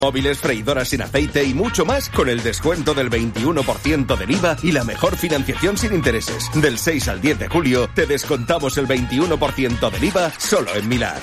Móviles, freidoras sin aceite y mucho más con el descuento del 21% del IVA y la mejor financiación sin intereses. Del 6 al 10 de julio te descontamos el 21% del IVA solo en Milar.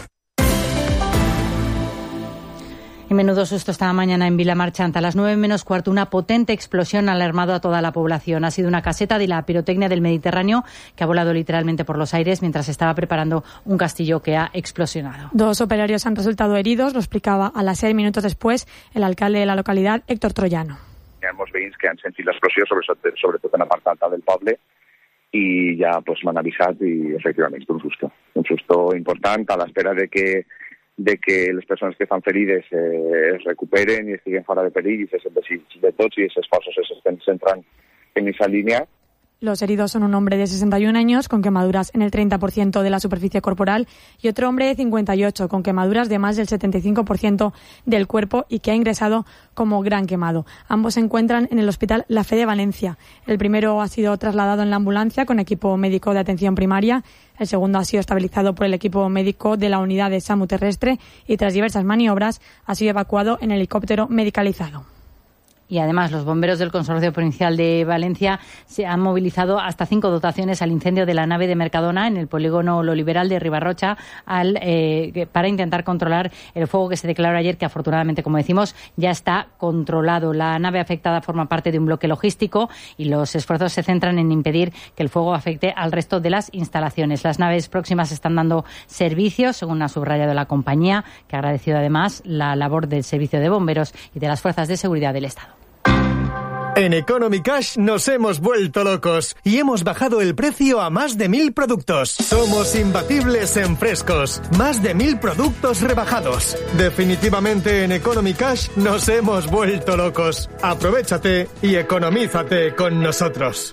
Y menudo susto esta mañana en Vilamarchanta. A las 9:15, una potente explosión ha alarmado a toda la población. Ha sido una caseta de la pirotecnia del Mediterráneo que ha volado literalmente por los aires mientras estaba preparando un castillo que ha explosionado. 2 operarios han resultado heridos, lo explicaba a las 6 minutos después el alcalde de la localidad, Héctor Troyano. Hi ha molts veïns que han sentit l'explosió, sobretot en la part alta del poble, i ja m'han avisat i efectivament un susto important a l'espera de que les persones que estan ferides es recuperen i estiguen fora de perill, i és el desig de tots i els esforços s'estan centrant en esa línia. Los heridos son un hombre de 61 años con quemaduras en el 30% de la superficie corporal y otro hombre de 58 con quemaduras de más del 75% del cuerpo y que ha ingresado como gran quemado. Ambos se encuentran en el Hospital La Fe de Valencia. El primero ha sido trasladado en la ambulancia con equipo médico de atención primaria. El segundo ha sido estabilizado por el equipo médico de la unidad de SAMU terrestre y tras diversas maniobras ha sido evacuado en helicóptero medicalizado. Y además los bomberos del Consorcio Provincial de Valencia se han movilizado hasta 5 dotaciones al incendio de la nave de Mercadona en el polígono Lo Liberal de Ribarrocha para intentar controlar el fuego que se declaró ayer, que afortunadamente, como decimos, ya está controlado. La nave afectada forma parte de un bloque logístico y los esfuerzos se centran en impedir que el fuego afecte al resto de las instalaciones. Las naves próximas están dando servicio, según ha subrayado la compañía, que ha agradecido además la labor del Servicio de Bomberos y de las Fuerzas de Seguridad del Estado. En Economy Cash nos hemos vuelto locos y hemos bajado el precio a más de 1.000 productos. Somos imbatibles en frescos. Más de 1.000 productos rebajados. Definitivamente en Economy Cash nos hemos vuelto locos. Aprovéchate y economízate con nosotros.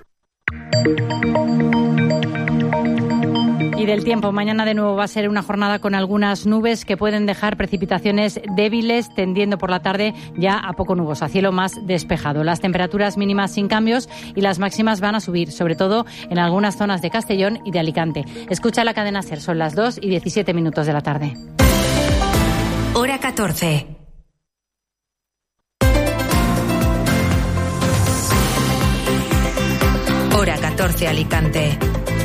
Y del tiempo, mañana de nuevo va a ser una jornada con algunas nubes que pueden dejar precipitaciones débiles, tendiendo por la tarde ya a poco nuboso, a cielo más despejado. Las temperaturas mínimas sin cambios y las máximas van a subir, sobre todo en algunas zonas de Castellón y de Alicante. Escucha la cadena SER, son las 2:17 de la tarde. Hora 14. Hora 14, Alicante.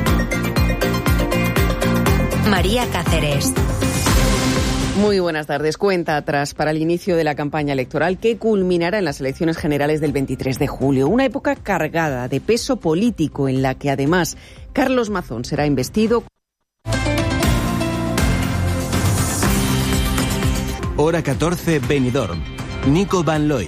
María Cáceres. Muy buenas tardes. Cuenta atrás para el inicio de la campaña electoral que culminará en las elecciones generales del 23 de julio. Una época cargada de peso político en la que además Carlos Mazón será investido. Hora 14, Benidorm. Nico Van Looy.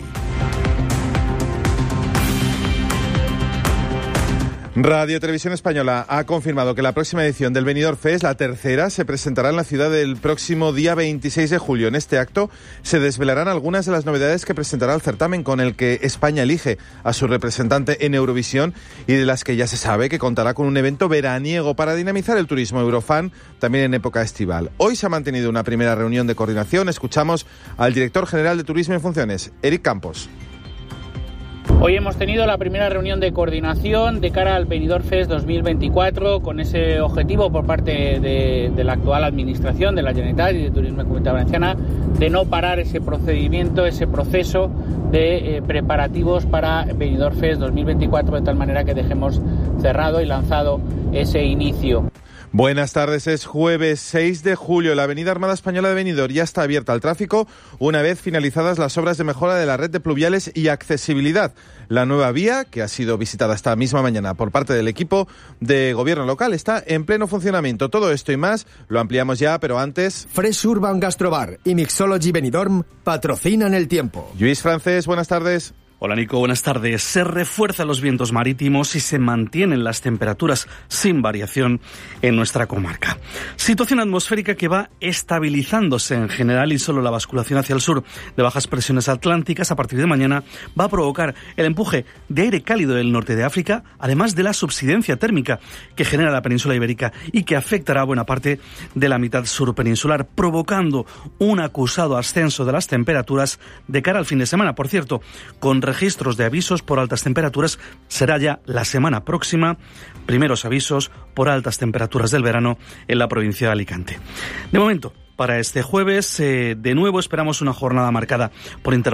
Radio Televisión Española ha confirmado que la próxima edición del Benidorm Fest, la tercera, se presentará en la ciudad el próximo día 26 de julio. En este acto se desvelarán algunas de las novedades que presentará el certamen, con el que España elige a su representante en Eurovisión y de las que ya se sabe que contará con un evento veraniego para dinamizar el turismo eurofan también en época estival. Hoy se ha mantenido una primera reunión de coordinación. Escuchamos al director general de Turismo en funciones, Eric Campos. Hoy hemos tenido la primera reunión de coordinación de cara al Benidorm Fest 2024 con ese objetivo por parte de la actual administración de la Generalitat y de Turismo y Comunitat Valenciana de no parar ese procedimiento, ese proceso de preparativos para Benidorm Fest 2024, de tal manera que dejemos cerrado y lanzado ese inicio. Buenas tardes, es jueves 6 de julio. La avenida Armada Española de Benidorm ya está abierta al tráfico una vez finalizadas las obras de mejora de la red de pluviales y accesibilidad. La nueva vía, que ha sido visitada esta misma mañana por parte del equipo de gobierno local, está en pleno funcionamiento. Todo esto y más lo ampliamos ya, pero antes... Fresh Urban Gastrobar y Mixology Benidorm patrocinan el tiempo. Luis Francés, buenas tardes. Hola Nico, buenas tardes. Se refuerzan los vientos marítimos y se mantienen las temperaturas sin variación en nuestra comarca. Situación atmosférica que va estabilizándose en general y solo la basculación hacia el sur de bajas presiones atlánticas a partir de mañana va a provocar el empuje de aire cálido del norte de África, además de la subsidencia térmica que genera la península ibérica y que afectará a buena parte de la mitad sur peninsular, provocando un acusado ascenso de las temperaturas de cara al fin de semana. Por cierto, con registros de avisos por altas temperaturas será ya la semana próxima. Primeros avisos por altas temperaturas del verano en la provincia de Alicante. De momento, para este jueves, de nuevo esperamos una jornada marcada por